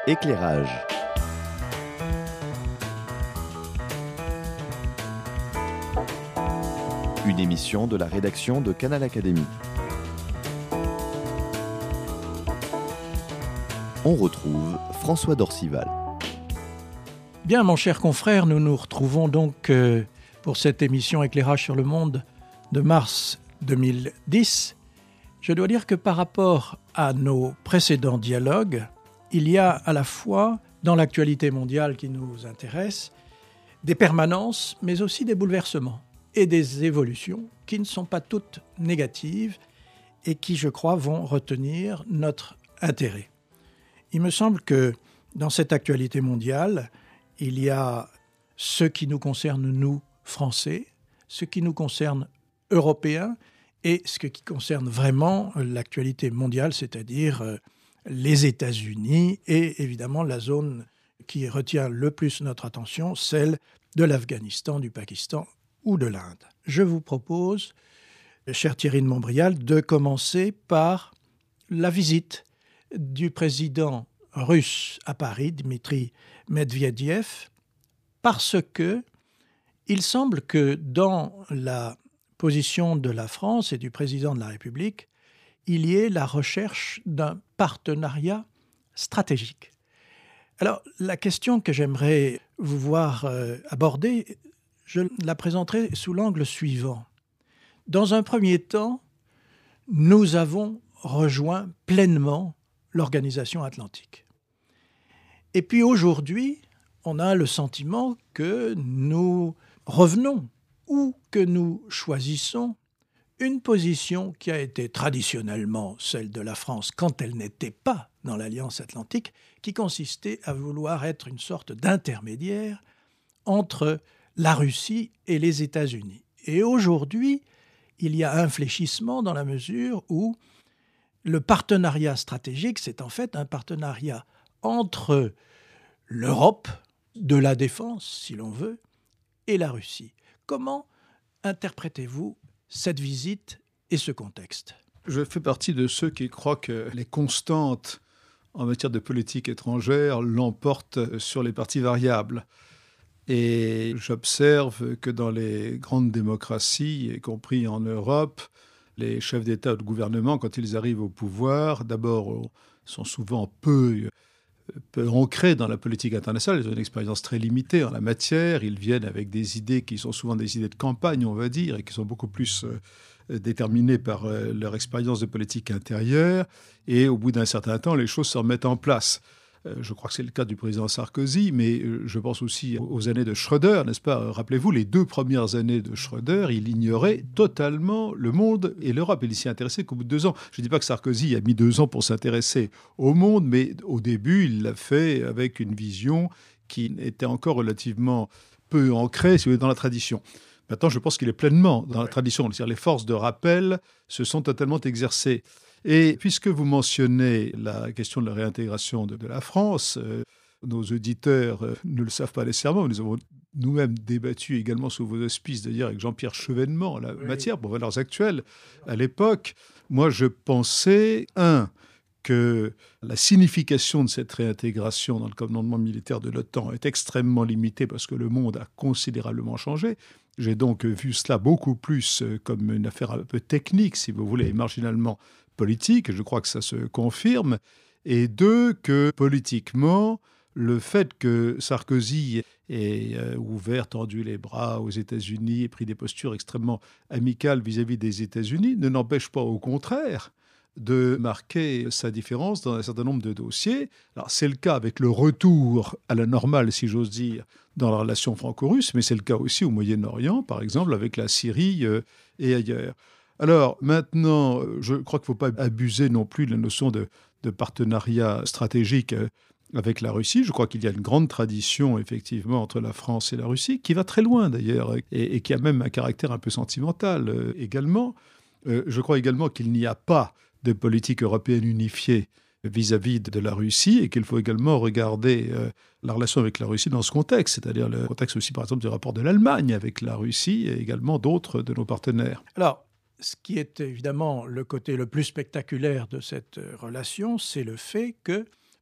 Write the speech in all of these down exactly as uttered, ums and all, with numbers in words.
Éclairage. Une émission de la rédaction de Canal Académie. On retrouve François Dorcival. Bien, mon cher confrère, nous nous retrouvons donc euh, pour cette émission Éclairage sur le monde de mars deux mille dix. Je dois dire que par rapport à nos précédents dialogues, il y a à la fois, dans l'actualité mondiale qui nous intéresse, des permanences, mais aussi des bouleversements et des évolutions qui ne sont pas toutes négatives et qui, je crois, vont retenir notre intérêt. Il me semble que dans cette actualité mondiale, il y a ce qui nous concerne, nous, Français, ce qui nous concerne, Européens, et ce qui concerne vraiment l'actualité mondiale, c'est-à-dire les États-Unis et évidemment la zone qui retient le plus notre attention, celle de l'Afghanistan, du Pakistan ou de l'Inde. Je vous propose, cher Thierry de Montbrial, de commencer par la visite du président russe à Paris, Dmitri Medvedev, parce que il semble que dans la position de la France et du président de la République, il y ait la recherche d'un partenariat stratégique. Alors, la question que j'aimerais vous voir euh, aborder, je la présenterai sous l'angle suivant. Dans un premier temps, nous avons rejoint pleinement l'Organisation atlantique. Et puis aujourd'hui, on a le sentiment que nous revenons ou que nous choisissons une position qui a été traditionnellement celle de la France quand elle n'était pas dans l'Alliance atlantique, qui consistait à vouloir être une sorte d'intermédiaire entre la Russie et les États-Unis. Et aujourd'hui, il y a un fléchissement dans la mesure où le partenariat stratégique, c'est en fait un partenariat entre l'Europe, de la défense, si l'on veut, et la Russie. Comment interprétez-vous cette visite et ce contexte ? Je fais partie de ceux qui croient que les constantes en matière de politique étrangère l'emportent sur les parties variables. Et j'observe que dans les grandes démocraties, y compris en Europe, les chefs d'État ou de gouvernement, quand ils arrivent au pouvoir, d'abord sont souvent peu, peu ancrés dans la politique internationale. Ils ont une expérience très limitée en la matière. Ils viennent avec des idées qui sont souvent des idées de campagne, on va dire, et qui sont beaucoup plus euh, déterminées par euh, leur expérience de politique intérieure. Et au bout d'un certain temps, les choses se remettent en place. Je crois que c'est le cas du président Sarkozy, mais je pense aussi aux années de Schröder, n'est-ce pas ? Rappelez-vous, les deux premières années de Schröder, il ignorait totalement le monde et l'Europe. Il s'y intéressait qu'au bout de deux ans. Je ne dis pas que Sarkozy a mis deux ans pour s'intéresser au monde, mais au début, il l'a fait avec une vision qui était encore relativement peu ancrée dans la tradition. Maintenant, je pense qu'il est pleinement dans la tradition. C'est-à-dire les forces de rappel se sont totalement exercées. Et puisque vous mentionnez la question de la réintégration de, de la France, euh, nos auditeurs euh, ne le savent pas nécessairement, nous avons nous-mêmes débattu également sous vos auspices, d'ailleurs avec Jean-Pierre Chevènement, la oui. matière pour Valeurs Actuelles. À l'époque, moi je pensais, un, que la signification de cette réintégration dans le commandement militaire de l'OTAN est extrêmement limitée parce que le monde a considérablement changé. J'ai donc vu cela beaucoup plus comme une affaire un peu technique, si vous voulez, marginalement politique, je crois que ça se confirme, et deux, que politiquement, le fait que Sarkozy ait euh, ouvert, tendu les bras aux États-Unis et pris des postures extrêmement amicales vis-à-vis des États-Unis ne n'empêche pas, au contraire, de marquer sa différence dans un certain nombre de dossiers. Alors, c'est le cas avec le retour à la normale, si j'ose dire, dans la relation franco-russe, mais c'est le cas aussi au Moyen-Orient, par exemple, avec la Syrie euh, et ailleurs. Alors, maintenant, je crois qu'il ne faut pas abuser non plus de la notion de, de partenariat stratégique avec la Russie. Je crois qu'il y a une grande tradition, effectivement, entre la France et la Russie, qui va très loin, d'ailleurs, et, et qui a même un caractère un peu sentimental euh, également. Euh, je crois également qu'il n'y a pas de politique européenne unifiée vis-à-vis de la Russie et qu'il faut également regarder euh, la relation avec la Russie dans ce contexte, c'est-à-dire le contexte aussi, par exemple, du rapport de l'Allemagne avec la Russie et également d'autres de nos partenaires. Alors, ce qui est évidemment le côté le plus spectaculaire de cette relation, c'est le fait que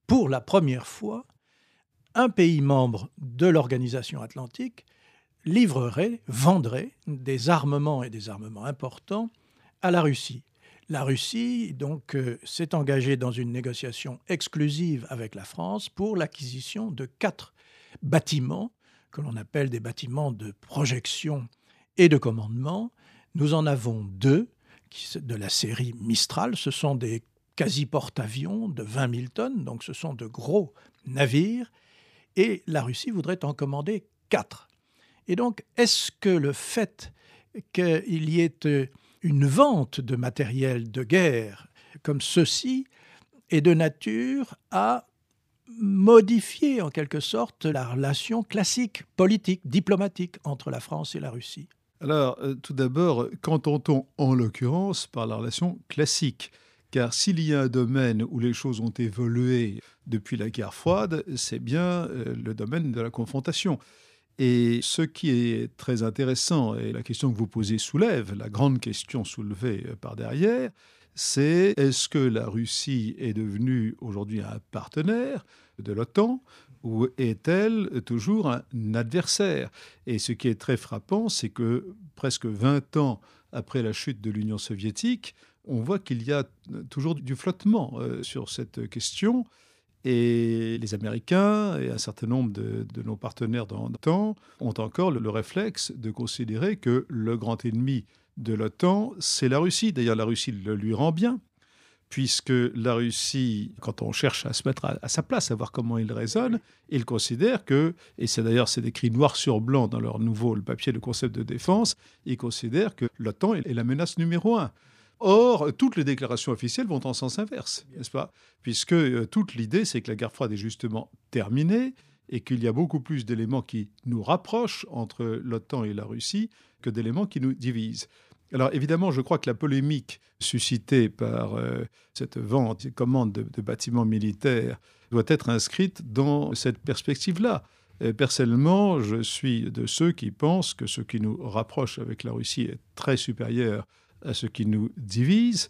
pour la première fois, un pays membre de l'organisation atlantique livrerait, vendrait des armements et des armements importants à la Russie. La Russie, donc, euh, s'est engagée dans une négociation exclusive avec la France pour l'acquisition de quatre bâtiments, que l'on appelle des bâtiments de projection et de commandement. Nous en avons deux qui, de la série Mistral. Ce sont des quasi-porte-avions de vingt mille tonnes, donc ce sont de gros navires. Et la Russie voudrait en commander quatre. Et donc, est-ce que le fait qu'il y ait une vente de matériel de guerre comme ceci est de nature à modifier en quelque sorte la relation classique, politique, diplomatique entre la France et la Russie? Alors, euh, tout d'abord, qu'entend-on en l'occurrence par la relation classique ? Car s'il y a un domaine où les choses ont évolué depuis la guerre froide, c'est bien euh, le domaine de la confrontation. Et ce qui est très intéressant, et la question que vous posez soulève, la grande question soulevée par derrière, c'est est-ce que la Russie est devenue aujourd'hui un partenaire de l'OTAN ou est-elle toujours un adversaire ? Et ce qui est très frappant, c'est que presque vingt ans après la chute de l'Union soviétique, on voit qu'il y a toujours du flottement euh, sur cette question. Et les Américains et un certain nombre de, de nos partenaires dans l'OTAN ont encore le, le réflexe de considérer que le grand ennemi de l'OTAN, c'est la Russie. D'ailleurs, la Russie le lui rend bien, puisque la Russie, quand on cherche à se mettre à, à sa place, à voir comment il raisonne, il considère que, et c'est d'ailleurs c'est écrit noir sur blanc dans leur nouveau le papier, le concept de défense, il considère que l'OTAN est la menace numéro un. Or, toutes les déclarations officielles vont en sens inverse, n'est-ce pas ? Puisque euh, toute l'idée, c'est que la guerre froide est justement terminée et qu'il y a beaucoup plus d'éléments qui nous rapprochent entre l'OTAN et la Russie que d'éléments qui nous divisent. Alors évidemment, je crois que la polémique suscitée par euh, cette vente et commande de, de bâtiments militaires doit être inscrite dans cette perspective-là. Et personnellement, je suis de ceux qui pensent que ce qui nous rapproche avec la Russie est très supérieur à ce qui nous divise.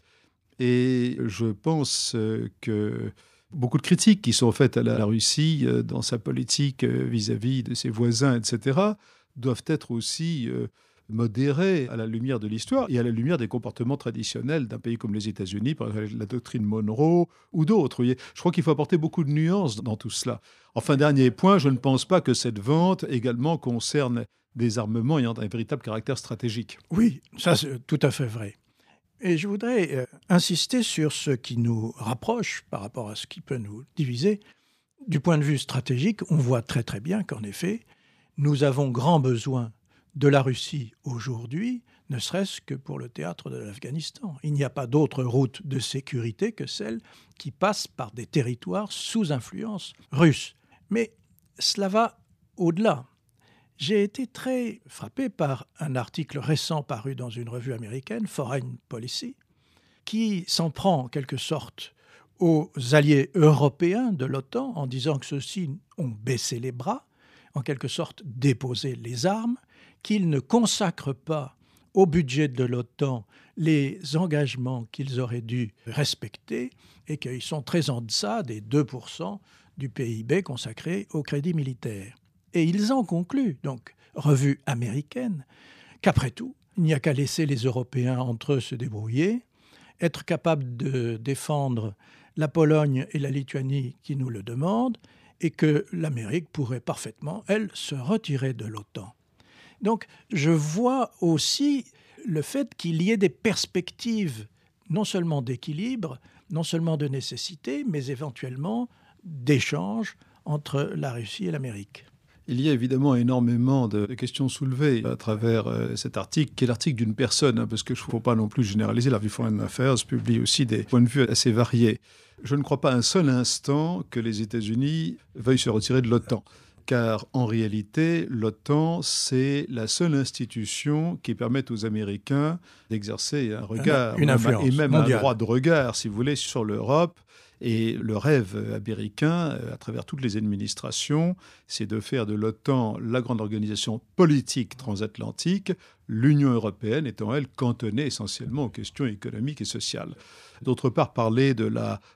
Et je pense que beaucoup de critiques qui sont faites à la Russie dans sa politique vis-à-vis de ses voisins, et cetera, doivent être aussi modérées à la lumière de l'histoire et à la lumière des comportements traditionnels d'un pays comme les États-Unis, par exemple la doctrine Monroe ou d'autres. Vous voyez, je crois qu'il faut apporter beaucoup de nuances dans tout cela. Enfin, dernier point, je ne pense pas que cette vente également concerne des armements ayant un véritable caractère stratégique. Oui, ça c'est tout à fait vrai. Et je voudrais euh, insister sur ce qui nous rapproche par rapport à ce qui peut nous diviser. Du point de vue stratégique, on voit très très bien qu'en effet, nous avons grand besoin de la Russie aujourd'hui, ne serait-ce que pour le théâtre de l'Afghanistan. Il n'y a pas d'autre route de sécurité que celle qui passe par des territoires sous influence russe. Mais cela va au-delà. J'ai été très frappé par un article récent paru dans une revue américaine, Foreign Policy, qui s'en prend en quelque sorte aux alliés européens de l'OTAN en disant que ceux-ci ont baissé les bras, en quelque sorte déposé les armes, qu'ils ne consacrent pas au budget de l'OTAN les engagements qu'ils auraient dû respecter et qu'ils sont très en deçà des deux pour cent du P I B consacré au crédit militaire. Et ils en concluent, donc, revue américaine, qu'après tout, il n'y a qu'à laisser les Européens entre eux se débrouiller, être capables de défendre la Pologne et la Lituanie qui nous le demandent, et que l'Amérique pourrait parfaitement, elle, se retirer de l'OTAN. Donc, je vois aussi le fait qu'il y ait des perspectives non seulement d'équilibre, non seulement de nécessité, mais éventuellement d'échange entre la Russie et l'Amérique. Il y a évidemment énormément de questions soulevées à travers euh, cet article, qui est l'article d'une personne, hein, parce qu'il ne faut pas non plus généraliser. La revue Foreign Affairs publie aussi des points de vue assez variés. Je ne crois pas un seul instant que les États-Unis veuillent se retirer de l'OTAN, car en réalité, l'OTAN, c'est la seule institution qui permet aux Américains d'exercer un regard, une influence et même mondiale. un droit de regard, si vous voulez, sur l'Europe. Et le rêve américain, à travers toutes les administrations, c'est de faire de l'OTAN la grande organisation politique transatlantique, l'Union européenne étant, elle, cantonnée essentiellement aux questions économiques et sociales. D'autre part, parler de la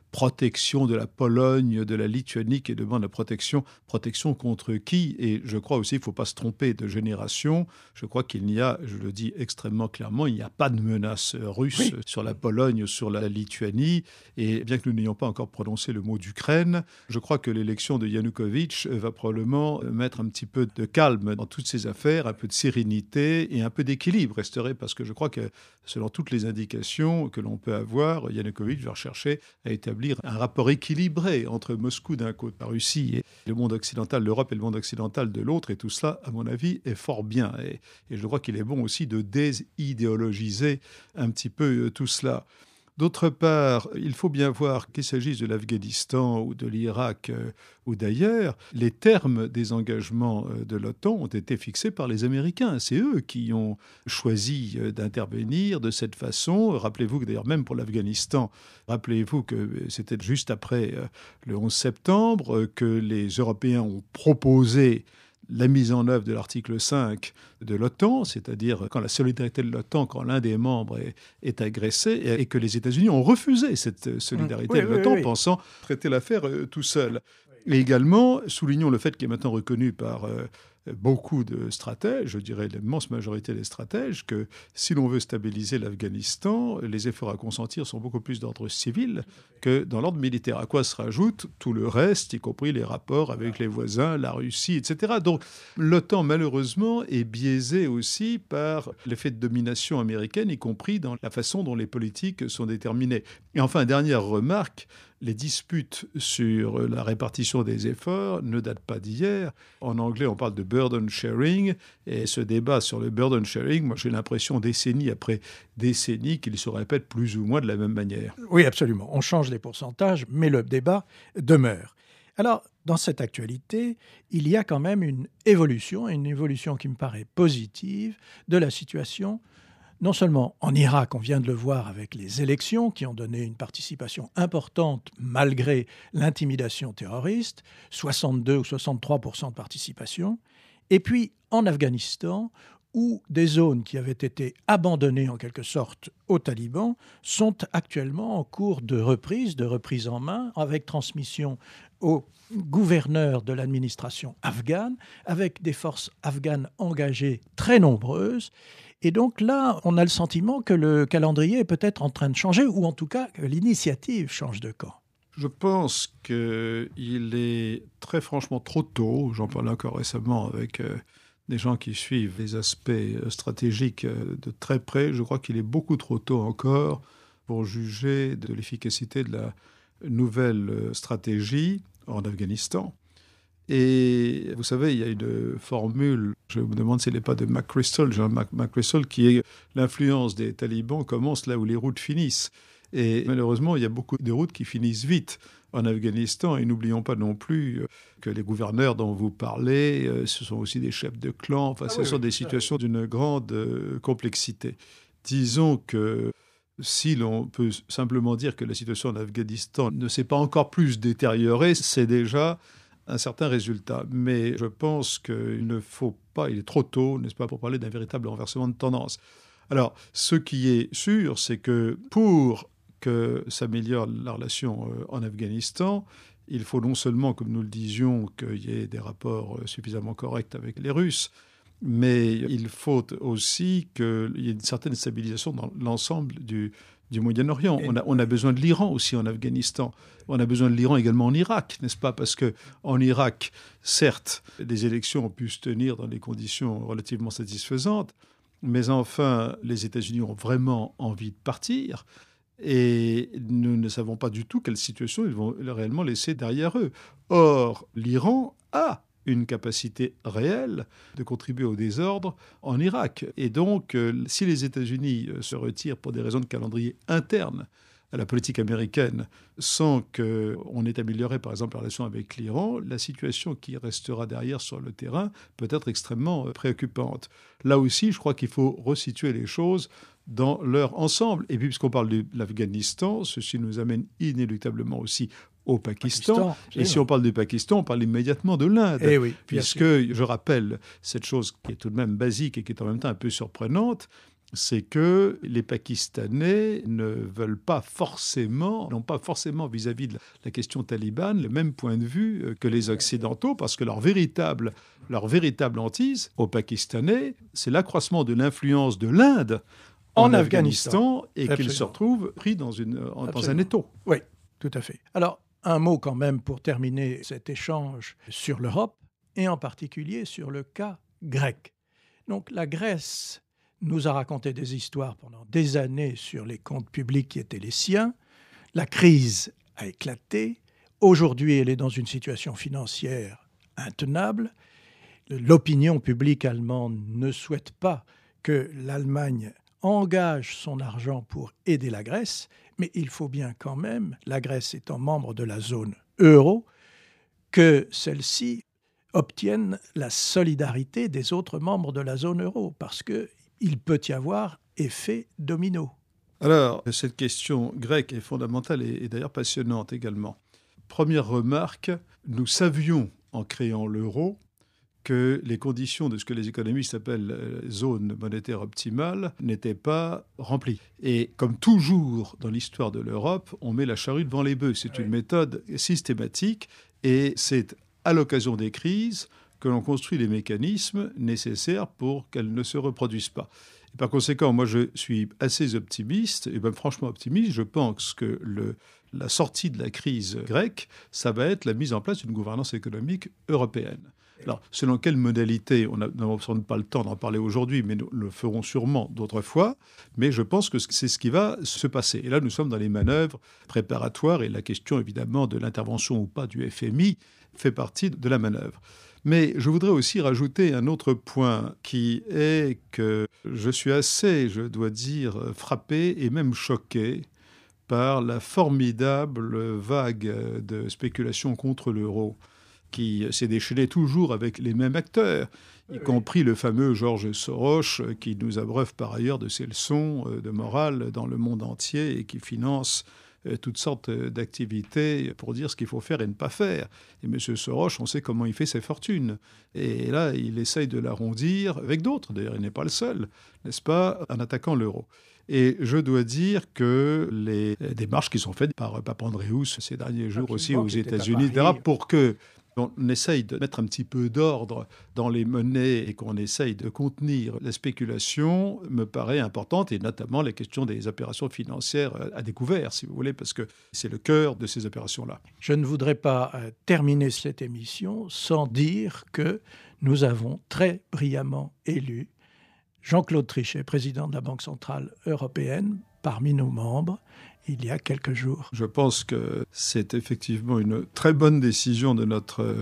protection de la Pologne, de la Lituanie, qui demande la protection. Protection contre qui? Et je crois aussi qu'il ne faut pas se tromper de génération. Je crois qu'il n'y a, je le dis extrêmement clairement, il n'y a pas de menace russe oui. sur la Pologne ou sur la Lituanie. Et bien que nous n'ayons pas encore prononcé le mot d'Ukraine, je crois que l'élection de Yanukovych va probablement mettre un petit peu de calme dans toutes ces affaires, un peu de sérénité et un peu d'équilibre resterait, parce que je crois que selon toutes les indications que l'on peut avoir, Yanukovych va rechercher à établir un rapport équilibré entre Moscou d'un côté, la Russie et le monde occidental, l'Europe et le monde occidental de l'autre. Et tout cela, à mon avis, est fort bien. Et, et je crois qu'il est bon aussi de désidéologiser un petit peu tout cela. D'autre part, il faut bien voir qu'il s'agisse de l'Afghanistan ou de l'Irak euh, ou d'ailleurs, les termes des engagements euh, de l'OTAN ont été fixés par les Américains. C'est eux qui ont choisi euh, d'intervenir de cette façon. Rappelez-vous que d'ailleurs, même pour l'Afghanistan, rappelez-vous que c'était juste après euh, le onze septembre euh, que les Européens ont proposé la mise en œuvre de l'article cinq de l'OTAN, c'est-à-dire quand la solidarité de l'OTAN, quand l'un des membres est, est agressé, et que les États-Unis ont refusé cette solidarité oui, de oui, l'OTAN, oui, oui. pensant traiter l'affaire euh, tout seul. Et également, soulignons le fait qui est maintenant reconnu par euh, beaucoup de stratèges, je dirais l'immense majorité des stratèges, que si l'on veut stabiliser l'Afghanistan, les efforts à consentir sont beaucoup plus d'ordre civil que dans l'ordre militaire. À quoi se rajoute tout le reste, y compris les rapports avec les voisins, la Russie, et cetera. Donc l'OTAN, malheureusement, est biaisé aussi par l'effet de domination américaine, y compris dans la façon dont les politiques sont déterminées. Et enfin, dernière remarque, les disputes sur la répartition des efforts ne datent pas d'hier. En anglais, on parle de burden sharing. Et ce débat sur le burden sharing, moi, j'ai l'impression, décennie après décennie, qu'il se répète plus ou moins de la même manière. Oui, absolument. On change les pourcentages, mais le débat demeure. Alors, dans cette actualité, il y a quand même une évolution, une évolution qui me paraît positive de la situation. Non seulement en Irak, on vient de le voir avec les élections qui ont donné une participation importante malgré l'intimidation terroriste, soixante-deux ou soixante-trois pour cent de participation, et puis en Afghanistan, où des zones qui avaient été abandonnées en quelque sorte aux talibans sont actuellement en cours de reprise, de reprise en main, avec transmission au gouverneur de l'administration afghane, avec des forces afghanes engagées très nombreuses. Et donc là, on a le sentiment que le calendrier est peut-être en train de changer, ou en tout cas que l'initiative change de camp. Je pense qu'il est très franchement trop tôt, j'en parlais encore récemment avec euh, des gens qui suivent les aspects stratégiques euh, de très près, je crois qu'il est beaucoup trop tôt encore pour juger de l'efficacité de la nouvelle stratégie en Afghanistan. Et vous savez, il y a une formule, je me demande si elle n'est pas de McChrystal, Jean McChrystal, qui est l'influence des talibans commence là où les routes finissent. Et malheureusement, il y a beaucoup de routes qui finissent vite en Afghanistan. Et n'oublions pas non plus que les gouverneurs dont vous parlez, ce sont aussi des chefs de clan. Enfin, ah ce oui, sont oui, des situations oui. d'une grande complexité. Disons que si l'on peut simplement dire que la situation en Afghanistan ne s'est pas encore plus détériorée, c'est déjà un certain résultat. Mais je pense qu'il ne faut pas, il est trop tôt, n'est-ce pas, pour parler d'un véritable renversement de tendance. Alors, ce qui est sûr, c'est que pour que s'améliore la relation en Afghanistan, il faut non seulement, comme nous le disions, qu'il y ait des rapports suffisamment corrects avec les Russes, mais il faut aussi qu'il y ait une certaine stabilisation dans l'ensemble du, du Moyen-Orient. On a, on a besoin de l'Iran aussi en Afghanistan. On a besoin de l'Iran également en Irak, n'est-ce pas? Parce qu'en Irak, certes, les élections ont pu se tenir dans des conditions relativement satisfaisantes, mais enfin, les États-Unis ont vraiment envie de partir. Et nous ne savons pas du tout quelle situation ils vont réellement laisser derrière eux. Or, l'Iran a une capacité réelle de contribuer au désordre en Irak. Et donc, euh, si les États-Unis euh, se retirent pour des raisons de calendrier interne à la politique américaine, sans qu'on ait amélioré, par exemple, la relation avec l'Iran, la situation qui restera derrière sur le terrain peut être extrêmement euh, préoccupante. Là aussi, je crois qu'il faut resituer les choses dans leur ensemble. Et puis, puisqu'on parle de l'Afghanistan, ceci nous amène inéluctablement aussi au Pakistan. Pakistan et si on parle du Pakistan, on parle immédiatement de l'Inde. Eh oui, puisque, je rappelle cette chose qui est tout de même basique et qui est en même temps un peu surprenante, c'est que les Pakistanais ne veulent pas forcément, n'ont pas forcément vis-à-vis de la question talibane le même point de vue que les Occidentaux, parce que leur véritable, leur véritable hantise aux Pakistanais, c'est l'accroissement de l'influence de l'Inde en, en Afghanistan, Afghanistan et qu'ils se retrouvent pris dans, une, dans un étau. Oui, tout à fait. Alors, un mot quand même pour terminer cet échange sur l'Europe, et en particulier sur le cas grec. Donc la Grèce nous a raconté des histoires pendant des années sur les comptes publics qui étaient les siens. La crise a éclaté. Aujourd'hui, elle est dans une situation financière intenable. L'opinion publique allemande ne souhaite pas que l'Allemagne engage son argent pour aider la Grèce, mais il faut bien quand même, la Grèce étant membre de la zone euro, que celle-ci obtienne la solidarité des autres membres de la zone euro, parce qu'il peut y avoir effet domino. Alors, cette question grecque est fondamentale et, et d'ailleurs passionnante également. Première remarque, nous savions en créant l'euro que les conditions de ce que les économistes appellent euh, zone monétaire optimale n'étaient pas remplies. Et comme toujours dans l'histoire de l'Europe, on met la charrue devant les bœufs. C'est oui. une méthode systématique et c'est à l'occasion des crises que l'on construit les mécanismes nécessaires pour qu'elles ne se reproduisent pas. Et par conséquent, moi je suis assez optimiste, et même franchement optimiste, je pense que le, la sortie de la crise grecque, ça va être la mise en place d'une gouvernance économique européenne. Alors, selon quelle modalité, on n'a sans doute pas le temps d'en parler aujourd'hui, mais nous le ferons sûrement d'autres fois, mais je pense que c'est ce qui va se passer. Et là, nous sommes dans les manœuvres préparatoires, et la question évidemment de l'intervention ou pas du F M I fait partie de la manœuvre. Mais je voudrais aussi rajouter un autre point qui est que je suis assez, je dois dire, frappé et même choqué par la formidable vague de spéculation contre l'euro qui s'est déchaînée toujours avec les mêmes acteurs, y compris le fameux George Soros, qui nous abreuve par ailleurs de ses leçons de morale dans le monde entier et qui finance toutes sortes d'activités pour dire ce qu'il faut faire et ne pas faire. Et M. Soros, on sait comment il fait ses fortunes. Et là, il essaye de l'arrondir avec d'autres. D'ailleurs, il n'est pas le seul, n'est-ce pas, en attaquant l'euro. Et je dois dire que les démarches qui sont faites par Papandréou ces derniers jours aussi aux États-Unis, et cetera, pour que on essaye de mettre un petit peu d'ordre dans les monnaies et qu'on essaye de contenir la spéculation me paraît importante, et notamment les questions des opérations financières à découvert, si vous voulez, parce que c'est le cœur de ces opérations-là. Je ne voudrais pas terminer cette émission sans dire que nous avons très brillamment élu Jean-Claude Trichet, président de la Banque centrale européenne, parmi nos membres, il y a quelques jours. Je pense que c'est effectivement une très bonne décision de notre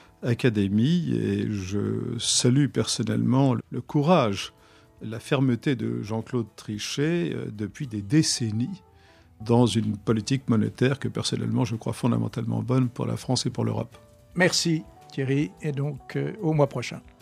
académie et je salue personnellement le courage, la fermeté de Jean-Claude Trichet depuis des décennies dans une politique monétaire que personnellement je crois fondamentalement bonne pour la France et pour l'Europe. Merci Thierry, et donc euh, au mois prochain.